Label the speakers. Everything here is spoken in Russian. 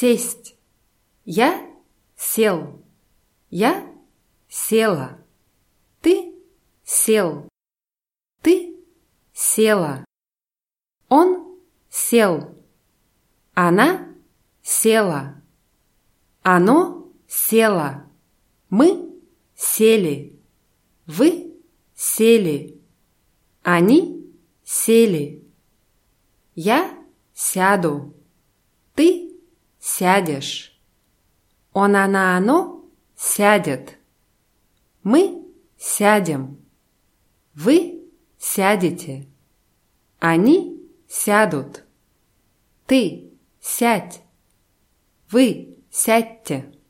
Speaker 1: сесть. Я сел. Я села. Ты сел. Ты села. Он сел. Она села. Оно село. Мы сели. Вы сели. Они сели. Я сяду. Ты сядешь. Он, она, оно сядет. Мы сядем. Вы сядете. Они сядут. Ты сядь. Вы сядьте.